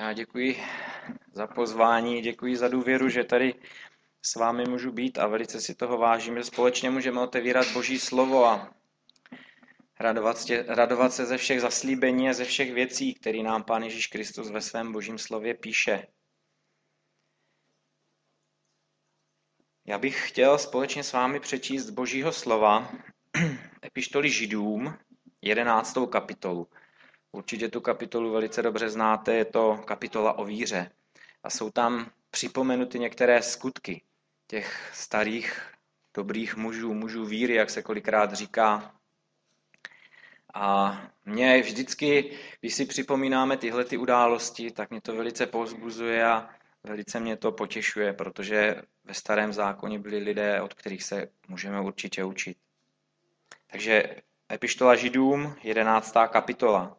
Já děkuji za pozvání, děkuji za důvěru, že tady s vámi můžu být a velice si toho vážím, že společně můžeme otevírat Boží slovo a radovat se ze všech zaslíbení a ze všech věcí, které nám Pán Ježíš Kristus ve svém Božím slově píše. Já bych chtěl společně s vámi přečíst z Božího slova epištoli Židům, 11. kapitolu. Určitě tu kapitolu velice dobře znáte, je to kapitola o víře. A jsou tam připomenuty některé skutky těch starých dobrých mužů víry, jak se kolikrát říká. A mě vždycky, když si připomínáme tyhle ty události, tak mě to velice povzbuzuje a velice mě to potěšuje, protože ve Starém zákoně byli lidé, od kterých se můžeme určitě učit. Takže epištola Židům, 11. kapitola.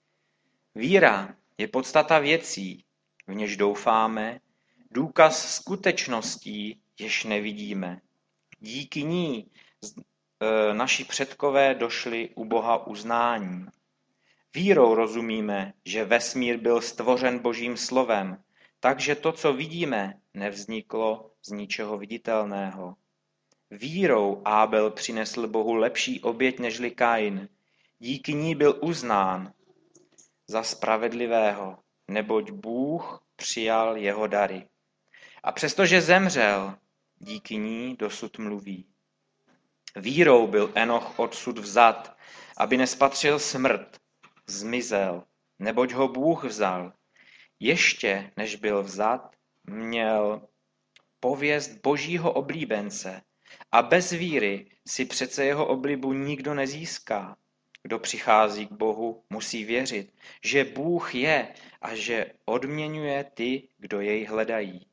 Víra je podstata věcí, v něž doufáme, důkaz skutečností, jež nevidíme. Díky ní naši předkové došli u Boha uznání. Vírou rozumíme, že vesmír byl stvořen Božím slovem, takže to, co vidíme, nevzniklo z ničeho viditelného. Vírou Ábel přinesl Bohu lepší oběť nežli Kain. Díky ní byl uznán za spravedlivého, neboť Bůh přijal jeho dary. A přestože zemřel, díky ní dosud mluví. Vírou byl Enoch odsud vzat, aby nespatřil smrt, zmizel, neboť ho Bůh vzal. Ještě než byl vzat, měl pověst Božího oblíbence a bez víry si přece jeho oblibu nikdo nezíská. Kdo přichází k Bohu, musí věřit, že Bůh je a že odměňuje ty, kdo jej hledají.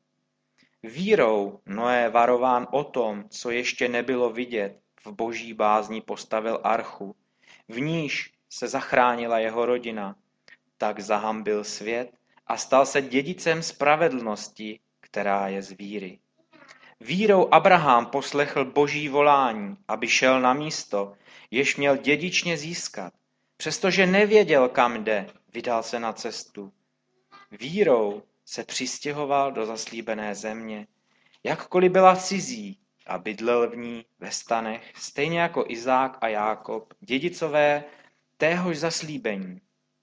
Vírou Noé varován o tom, co ještě nebylo vidět, v boží bázni postavil archu, v níž se zachránila jeho rodina. Tak zahambil svět a stal se dědicem spravedlnosti, která je z víry. Vírou Abraham poslechl boží volání, aby šel na místo, jež měl dědičně získat. Přestože nevěděl, kam jde, vydal se na cestu. Vírou se přistěhoval do zaslíbené země, jakkoliv byla cizí, a bydlel v ní ve stanech, stejně jako Izák a Jákob, dědicové téhož zaslíbení.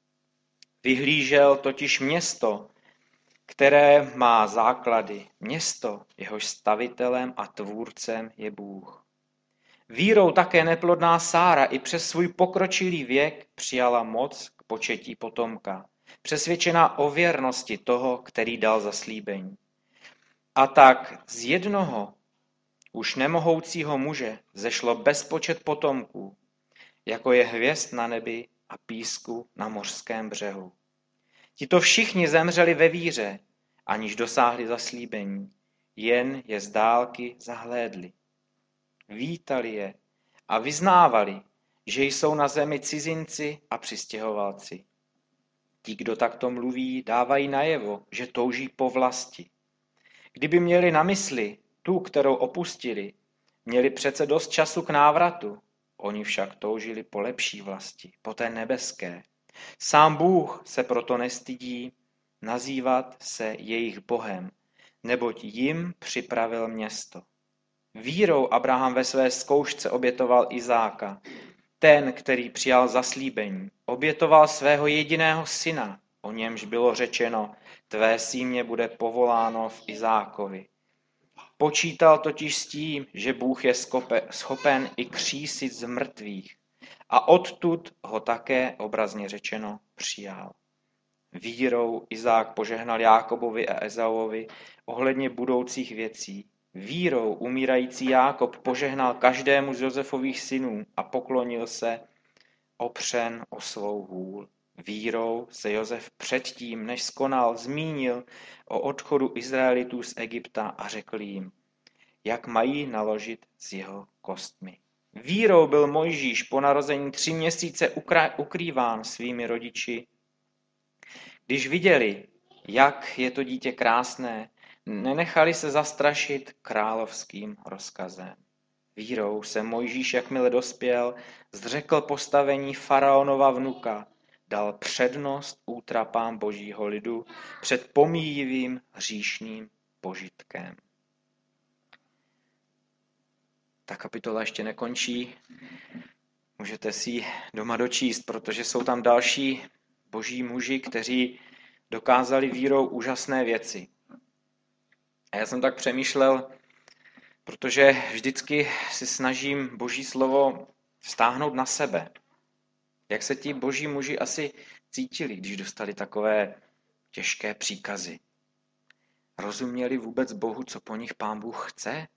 Vyhlížel totiž město, které má základy, město, jehož stavitelem a tvůrcem je Bůh. Vírou také neplodná Sára i přes svůj pokročilý věk přijala moc k početí potomka, přesvědčená o věrnosti toho, který dal zaslíbení. A tak z jednoho už nemohoucího muže zešlo bezpočet potomků, jako je hvězd na nebi a písku na mořském břehu. Tito všichni zemřeli ve víře, aniž dosáhli zaslíbení, jen je z dálky zahlédli. Vítali je a vyznávali, že jsou na zemi cizinci a přistěhovalci. Ti, kdo takto mluví, dávají najevo, že touží po vlasti. Kdyby měli na mysli tu, kterou opustili, měli přece dost času k návratu. Oni však toužili po lepší vlasti, po té nebeské. Sám Bůh se proto nestydí nazývat se jejich Bohem, neboť jim připravil město. Vírou Abraham ve své zkoušce obětoval Izáka, ten, který přijal zaslíbení, obětoval svého jediného syna, o němž bylo řečeno, tvé símě bude povoláno v Izákovi. Počítal totiž s tím, že Bůh je schopen i křísit z mrtvých a odtud ho také, obrazně řečeno, přijal. Vírou Izák požehnal Jákobovi a Ezauovi ohledně budoucích věcí. Vírou umírající Jákob požehnal každému z Josefových synů a poklonil se opřen o svou hůl. Vírou se Josef předtím, než skonal, zmínil o odchodu Izraelitů z Egypta a řekl jim, jak mají naložit s jeho kostmi. Vírou byl Mojžíš po narození 3 měsíce ukrýván svými rodiči. Když viděli, jak je to dítě krásné, nenechali se zastrašit královským rozkazem. Vírou se Mojžíš, jakmile dospěl, zřekl postavení faraonova vnuka, dal přednost útrapám božího lidu před pomíjivým hříšným požitkem. Ta kapitola ještě nekončí, můžete si ji doma dočíst, protože jsou tam další boží muži, kteří dokázali vírou úžasné věci. A já jsem tak přemýšlel, protože vždycky si snažím boží slovo vztáhnout na sebe. Jak se ti boží muži asi cítili, když dostali takové těžké příkazy? Rozuměli vůbec Bohu, co po nich Pán Bůh chce?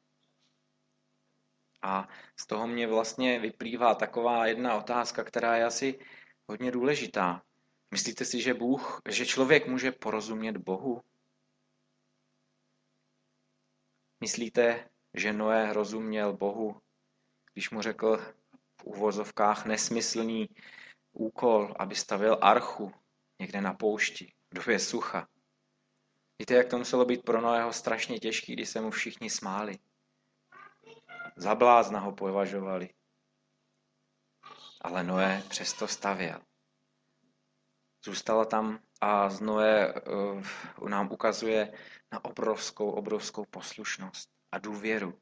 A z toho mě vlastně vyplývá taková jedna otázka, která je asi hodně důležitá. Myslíte si, že člověk může porozumět Bohu? Myslíte, že Noé rozuměl Bohu, když mu řekl v uvozovkách nesmyslný úkol, aby stavěl archu někde na poušti, v době sucha? Víte, jak to muselo být pro Noého strašně těžký, když se mu všichni smáli. Za blázna ho považovali. Ale Noé přesto stavěl. Zůstala tam a z Noé nám ukazuje na obrovskou poslušnost a důvěru.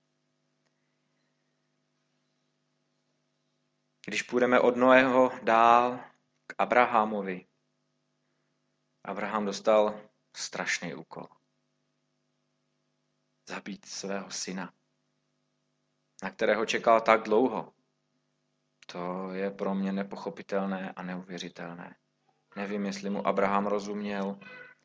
Když půjdeme od Noého dál k Abrahamovi, Abraham dostal strašný úkol. Zabít svého syna, na kterého čekal tak dlouho. To je pro mě nepochopitelné a neuvěřitelné. Nevím, jestli mu Abraham rozuměl,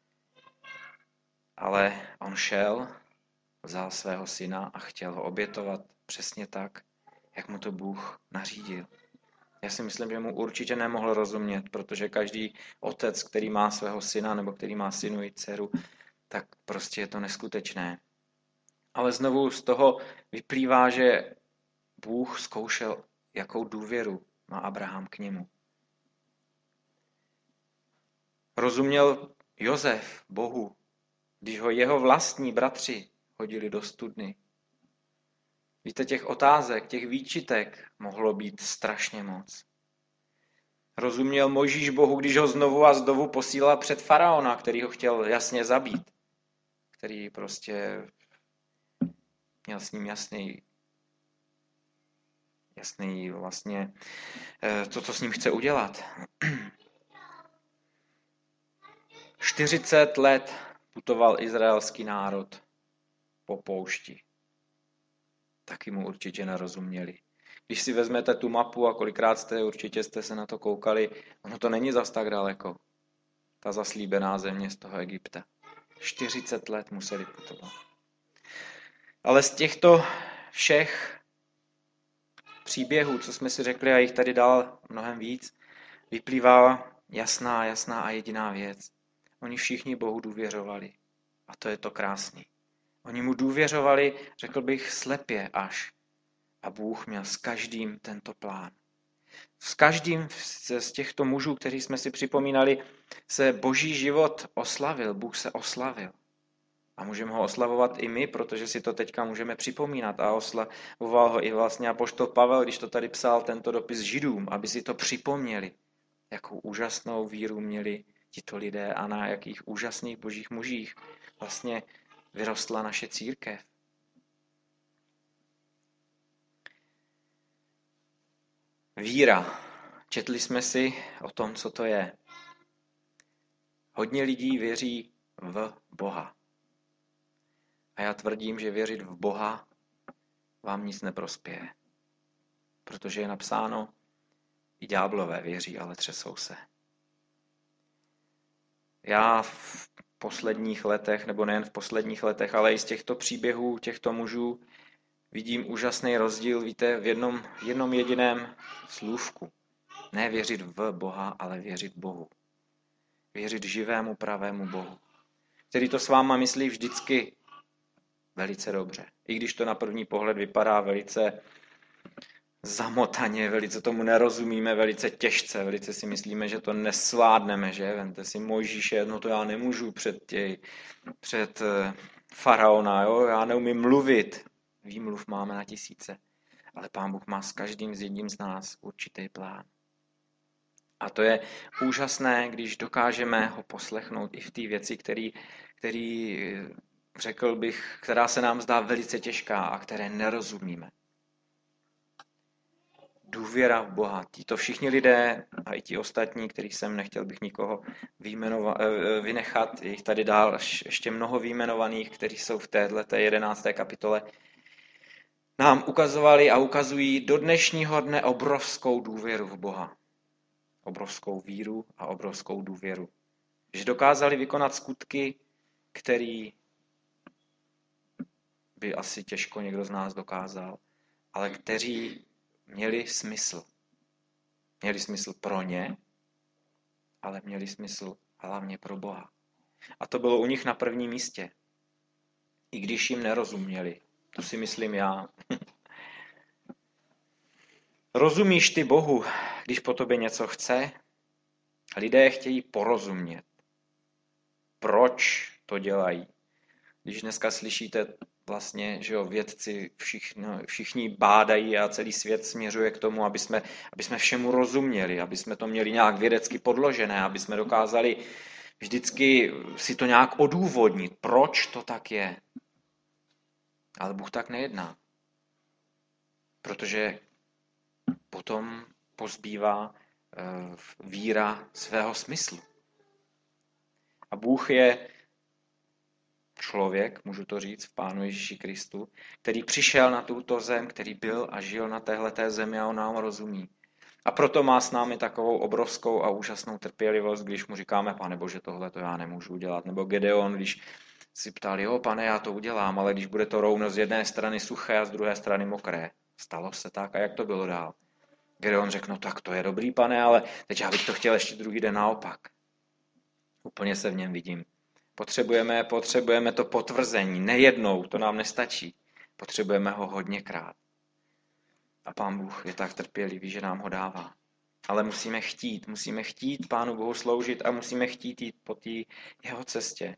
ale on šel, vzal svého syna a chtěl ho obětovat přesně tak, jak mu to Bůh nařídil. Já si myslím, že mu určitě nemohl rozumět, protože každý otec, který má svého syna nebo který má synu i dceru, tak prostě je to neskutečné. Ale znovu z toho vyplývá, že Bůh zkoušel, jakou důvěru má Abraham k němu. Rozuměl Josef Bohu, když ho jeho vlastní bratři hodili do studny. Víte, těch otázek, těch výčitek mohlo být strašně moc. Rozuměl Mojžíš Bohu, když ho znovu a znovu posílal před faraona, který ho chtěl jasně zabít. Který prostě měl s ním jasný vlastně to, co s ním chce udělat. 40 let putoval izraelský národ po poušti. Taky mu určitě nerozuměli. Když si vezmete tu mapu a kolikrát určitě jste se na to koukali, ono to není zas tak daleko. Ta zaslíbená země z toho Egypta. 40 let museli putovat. Ale z těchto všech příběhů, co jsme si řekli, a jich tady dal mnohem víc, vyplývá jasná a jediná věc. Oni všichni Bohu důvěřovali. A to je to krásný. Oni mu důvěřovali, řekl bych, slepě až. A Bůh měl s každým tento plán. S každým z těchto mužů, kteří jsme si připomínali, se boží život oslavil. Bůh se oslavil. A můžeme ho oslavovat i my, protože si to teďka můžeme připomínat. A oslavoval ho i vlastně apoštol Pavel, když to tady psal tento dopis Židům, aby si to připomněli, jakou úžasnou víru měli tito lidé a na jakých úžasných božích mužích vlastně vyrostla naše církev. Víra. Četli jsme si o tom, co to je. Hodně lidí věří v Boha. A já tvrdím, že věřit v Boha vám nic neprospěje. Protože je napsáno, i ďáblové věří, ale třesou se. Já v posledních letech, nebo nejen v posledních letech, ale i z těchto příběhů, těchto mužů, vidím úžasný rozdíl, víte, v jednom jediném slůvku. Ne věřit v Boha, ale věřit Bohu. Věřit živému, pravému Bohu, který to s váma myslí vždycky velice dobře. I když to na první pohled vypadá velice zamotaně, velice tomu nerozumíme, velice těžce, velice si myslíme, že to nesvládneme, že? Vemte si Mojžíše, no to já nemůžu před faraona, jo? Já neumím mluvit. Výmluv máme na tisíce, ale Pán Bůh má s každým z jedním z nás určitý plán. A to je úžasné, když dokážeme ho poslechnout i v té věci, který, řekl bych, která se nám zdá velice těžká a které nerozumíme. Důvěra v Boha. Tito všichni lidé a i ti ostatní, kterých jsem nechtěl bych nikoho vynechat, je jich tady dál ještě mnoho vyjmenovaných, kteří jsou v této 11. kapitole, nám ukazovali a ukazují do dnešního dne obrovskou důvěru v Boha. Obrovskou víru a obrovskou důvěru. Že dokázali vykonat skutky, který by asi těžko někdo z nás dokázal, ale kteří měli smysl. Měli smysl pro ně, ale měli smysl hlavně pro Boha. A to bylo u nich na prvním místě. I když jim nerozuměli. To si myslím já. Rozumíš ty Bohu, když po tobě něco chce? Lidé chtějí porozumět. Proč to dělají? Když dneska slyšíte vlastně, že jo, vědci všichni bádají a celý svět směřuje k tomu, aby jsme všemu rozuměli, aby jsme to měli nějak vědecky podložené, aby jsme dokázali vždycky si to nějak odůvodnit, proč to tak je. Ale Bůh tak nejedná. Protože potom pozbývá víra svého smyslu. A Bůh je člověk, můžu to říct, v Pánu Ježíši Kristu, který přišel na tuto zem, který byl a žil na téhleté zemi a on nám rozumí. A proto má s námi takovou obrovskou a úžasnou trpělivost, když mu říkáme, Pane Bože, tohle to já nemůžu udělat. Nebo Gedeon, když si ptal, jo, pane, já to udělám, ale když bude to rovno z jedné strany suché a z druhé strany mokré. Stalo se tak a jak to bylo dál? Gedeon řekl, no tak to je dobrý, pane, ale teď já bych to chtěl ještě druhý den naopak. Úplně se v něm vidím. Potřebujeme to potvrzení. Nejednou, to nám nestačí. Potřebujeme ho hodněkrát. A Pán Bůh je tak trpělivý, že nám ho dává. Ale musíme chtít Pánu Bohu sloužit a musíme chtít jít po té jeho cestě.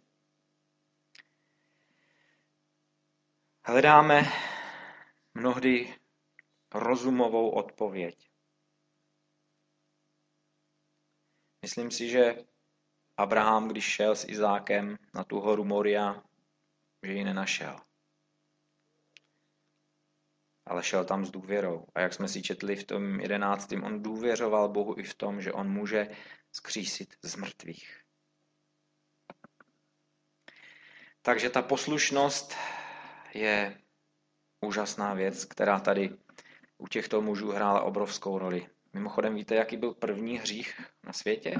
Hledáme mnohdy rozumovou odpověď. Myslím si, že Abraham, když šel s Izákem na tu horu Moria, že ji nenašel. Ale šel tam s důvěrou. A jak jsme si četli v tom 11. on důvěřoval Bohu i v tom, že on může vzkřísit z mrtvých. Takže ta poslušnost je úžasná věc, která tady u těchto mužů hrála obrovskou roli. Mimochodem, víte, jaký byl první hřích na světě?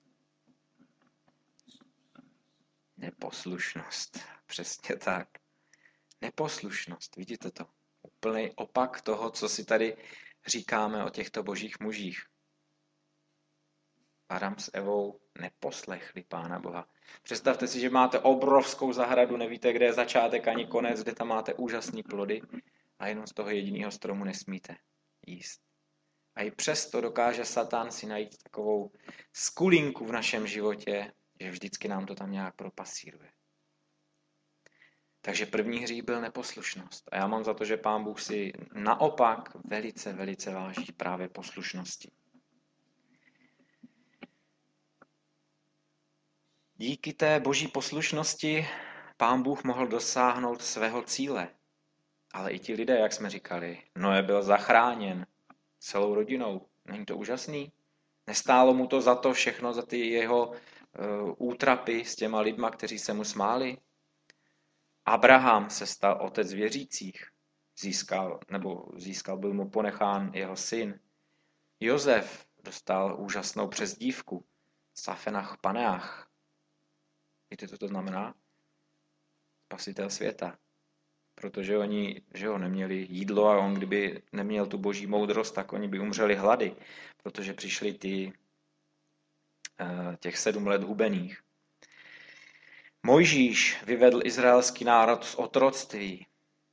Neposlušnost. Přesně tak. Neposlušnost. Vidíte to? Úplný opak toho, co si tady říkáme o těchto božích mužích. Adam s Evou neposlechli Pána Boha. Představte si, že máte obrovskou zahradu, nevíte, kde je začátek ani konec, kde tam máte úžasné plody a jenom z toho jediného stromu nesmíte jíst. A i přesto dokáže Satan si najít takovou skulinku v našem životě, že vždycky nám to tam nějak propasíruje. Takže první hřích byl neposlušnost. A já mám za to, že Pán Bůh si naopak velice, velice váží právě poslušnosti. Díky té boží poslušnosti Pán Bůh mohl dosáhnout svého cíle. Ale i ti lidé, jak jsme říkali, Noé byl zachráněn celou rodinou. Není to úžasný? Nestálo mu to za to všechno, za ty jeho útrapy s těma lidma, kteří se mu smáli? Abraham se stal otec věřících. Získal, byl mu ponechán jeho syn. Josef dostal úžasnou přezdívku. Safenach Paneach. Víte, co to znamená? Spasitel světa. Protože oni, že jo, neměli jídlo a on, kdyby neměl tu boží moudrost, tak oni by umřeli hlady, protože přišli těch 7 let hubených. Mojžíš vyvedl izraelský národ z otroctví.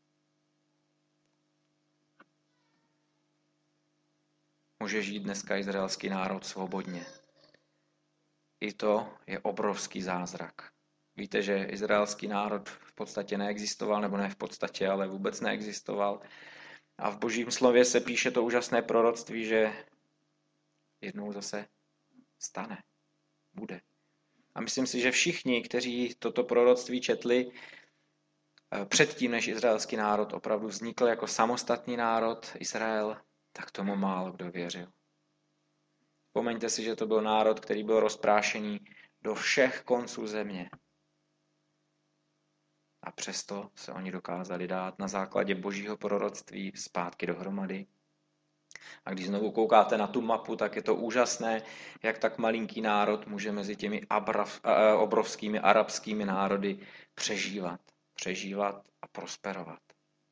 Může žít dneska izraelský národ svobodně. I to je obrovský zázrak. Víte, že izraelský národ v podstatě neexistoval, nebo ne v podstatě, ale vůbec neexistoval. A v Božím slově se píše to úžasné proroctví, že jednou zase stane, bude. A myslím si, že všichni, kteří toto proroctví četli předtím, než izraelský národ opravdu vznikl jako samostatný národ Izrael, tak tomu málo kdo věřil. Vzpomeňte si, že to byl národ, který byl rozprášený do všech konců země. A přesto se oni dokázali dát na základě božího proroctví zpátky dohromady. A když znovu koukáte na tu mapu, tak je to úžasné, jak tak malinký národ může mezi těmi obrovskými arabskými národy přežívat a prosperovat.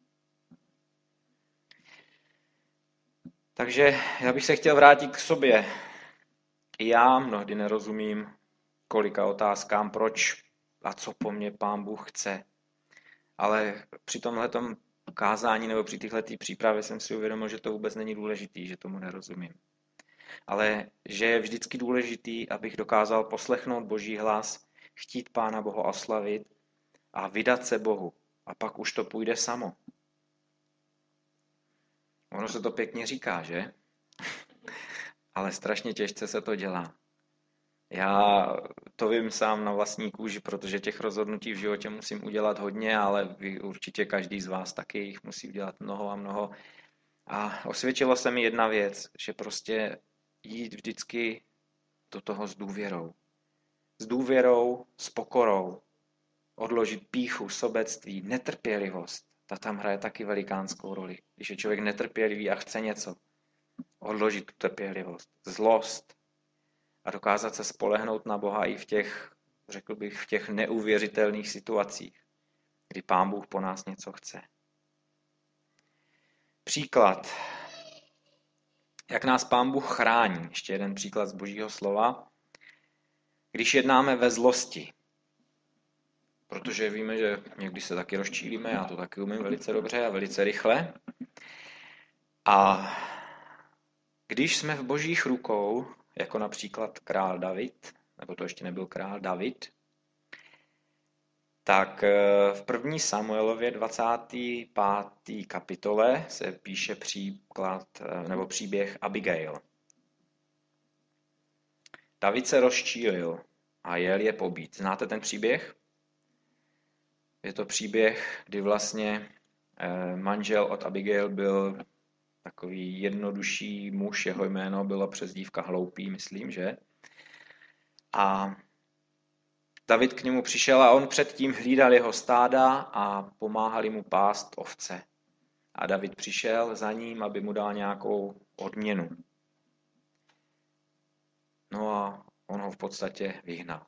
Takže já bych se chtěl vrátit k sobě. I já mnohdy nerozumím kolika otázkám, proč a co po mně Pán Bůh chce. Ale při tomhletom kázání nebo při této přípravě jsem si uvědomil, že to vůbec není důležitý, že tomu nerozumím. Ale že je vždycky důležitý, abych dokázal poslechnout Boží hlas, chtít Pána Boha oslavit a vydat se Bohu. A pak už to půjde samo. Ono se to pěkně říká, že? Ale strašně těžce se to dělá. Já to vím sám na vlastní kůži, protože těch rozhodnutí v životě musím udělat hodně, ale určitě každý z vás taky jich musí udělat mnoho a mnoho. A osvědčilo se mi jedna věc, že prostě jít vždycky do toho s důvěrou. S důvěrou, s pokorou. Odložit pýchu, sobectví, netrpělivost. Ta tam hraje taky velikánskou roli. Když je člověk netrpělivý a chce něco, odložit tu trpělivost, zlost a dokázat se spolehnout na Boha i v těch, řekl bych, v těch neuvěřitelných situacích, kdy Pán Bůh po nás něco chce. Příklad. Jak nás Pán Bůh chrání. Ještě jeden příklad z Božího slova. Když jednáme ve zlosti. Protože víme, že někdy se taky rozčílíme, já to taky umím velice dobře a velice rychle. A když jsme v Božích rukou, jako například král David, nebo to ještě nebyl král David, tak v 1. Samuelově 25. kapitole se píše příběh Abigail. David se rozčílil a jel je pobít. Znáte ten příběh? Je to příběh, kdy vlastně manžel od Abigail byl takový jednodušší muž, jeho jméno bylo přezdívka Hloupý, myslím, že? A David k němu přišel a on předtím hlídal jeho stáda a pomáhali mu pást ovce. A David přišel za ním, aby mu dal nějakou odměnu. No a on ho v podstatě vyhnal.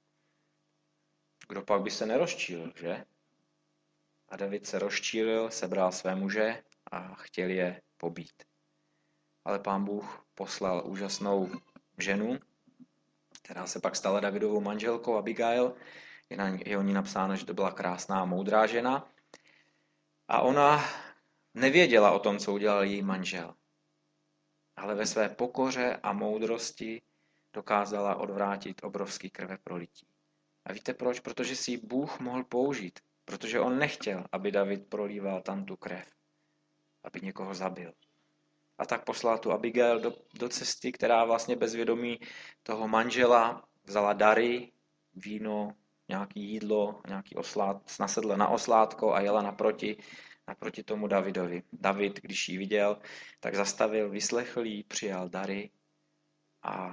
Kdo pak by se nerozčílil, že? A David se rozčílil, sebral své muže a chtěl je pobít. Ale Pán Bůh poslal úžasnou ženu, která se pak stala Davidovou manželkou Abigail. Je o ní napsáno, že to byla krásná a moudrá žena. A ona nevěděla o tom, co udělal její manžel. Ale ve své pokoře a moudrosti dokázala odvrátit obrovský krveprolití. A víte proč? Protože si ji Bůh mohl použít. Protože on nechtěl, aby David prolíval tam tu krev. Aby někoho zabil. A tak poslal tu Abigail do cesty, která vlastně bez vědomí toho manžela vzala dary, víno, nějaké jídlo, nějaký nasedla na oslátko a jela naproti tomu Davidovi. David, když ji viděl, tak zastavil, vyslechl jí, přijal dary a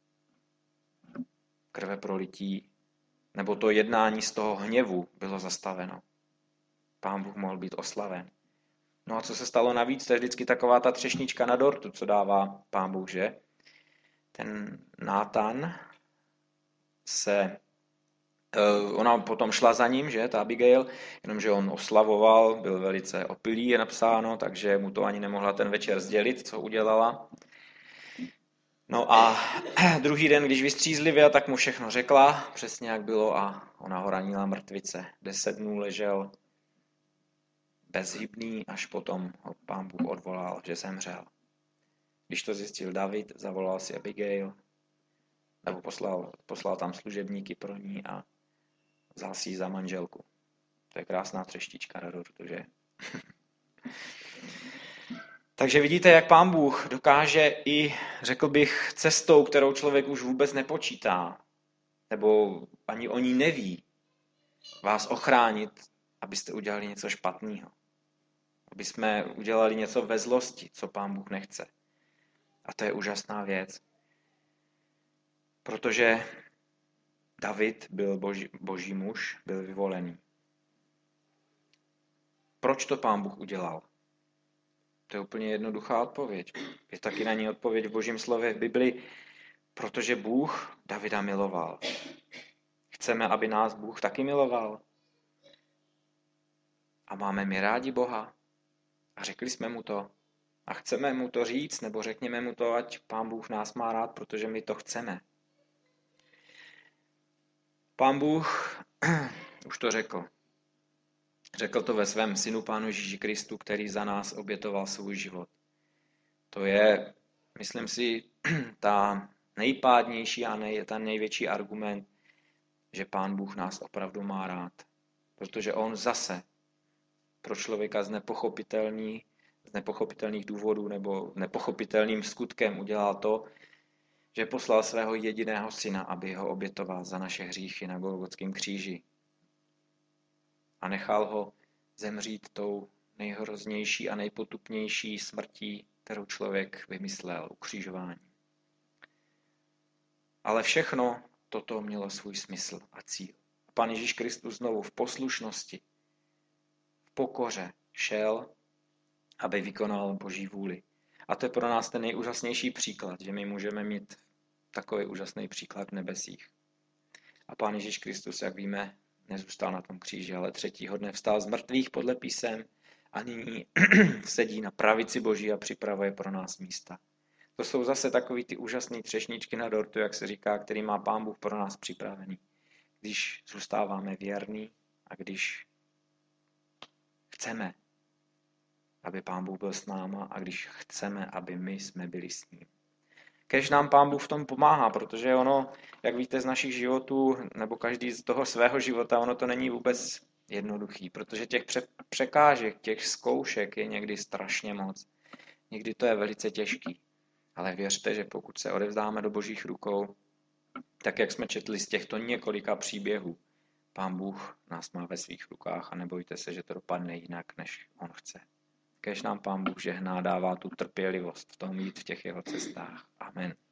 krveprolití, nebo to jednání z toho hněvu bylo zastaveno. Pán Bůh mohl být oslaven. No a co se stalo navíc, to je vždycky taková ta třešnička na dortu, co dává Pán Bůh, že? Ten Nátan ona potom šla za ním, že, ta Abigail, jenomže on oslavoval, byl velice opilý, je napsáno, takže mu to ani nemohla ten večer sdělit, co udělala. No a druhý den, když vystřízlivěl, tak mu všechno řekla, přesně jak bylo a ona ho ranila mrtvice. 10 dnů ležel bezhybný, až potom ho Pán Bůh odvolal, že zemřel. Když to zjistil David, zavolal si Abigail, nebo poslal tam služebníky pro ní a vzal si ji za manželku. To je krásná třeštička na dortu, že? Takže vidíte, jak Pán Bůh dokáže i, řekl bych, cestou, kterou člověk už vůbec nepočítá, nebo ani o ní neví, vás ochránit, abyste udělali něco špatného. Aby jsme udělali něco ve zlosti, co Pán Bůh nechce. A to je úžasná věc. Protože David byl boží muž, byl vyvolený. Proč to Pán Bůh udělal? To je úplně jednoduchá odpověď. Je taky na ní odpověď v Božím slově v Bibli, protože Bůh Davida miloval. Chceme, aby nás Bůh taky miloval. A máme my rádi Boha. A řekli jsme mu to. A chceme mu to říct, nebo řekněme mu to, ať Pán Bůh nás má rád, protože my to chceme. Pán Bůh už to řekl. Řekl to ve svém synu Pánu Ježíši Kristu, který za nás obětoval svůj život. To je, myslím si, ta nejpádnější a ten největší argument, že Pán Bůh nás opravdu má rád. Protože on zase pro člověka z nepochopitelných důvodů nebo nepochopitelným skutkem udělal to, že poslal svého jediného syna, aby ho obětoval za naše hříchy na Golgotském kříži. A nechal ho zemřít tou nejhroznější a nejpotupnější smrtí, kterou člověk vymyslel, ukřižování. Ale všechno toto mělo svůj smysl a cíl. Pán Ježíš Kristus znovu v poslušnosti, v pokoře šel, aby vykonal Boží vůli. A to je pro nás ten nejúžasnější příklad, že my můžeme mít takový úžasný příklad v nebesích. A Pán Ježíš Kristus, jak víme, nezůstal na tom kříži, ale třetího dne vstal z mrtvých podle písem a nyní sedí na pravici Boží a připravuje pro nás místa. To jsou zase takový ty úžasné třešničky na dortu, jak se říká, který má Pán Bůh pro nás připravený. Když zůstáváme věrní a když chceme, aby Pán Bůh byl s náma a když chceme, aby my jsme byli s ním. Kéž nám Pán Bůh v tom pomáhá, protože ono, jak víte z našich životů, nebo každý z toho svého života, ono to není vůbec jednoduchý, protože těch překážek, těch zkoušek je někdy strašně moc. Někdy to je velice těžký. Ale věřte, že pokud se odevzdáme do Božích rukou, tak jak jsme četli z těchto několika příběhů, Pán Bůh nás má ve svých rukách a nebojte se, že to dopadne jinak, než on chce. Kéž nám Pán Bůh žehná, dává tu trpělivost v tom jít v těch jeho cestách. Amen.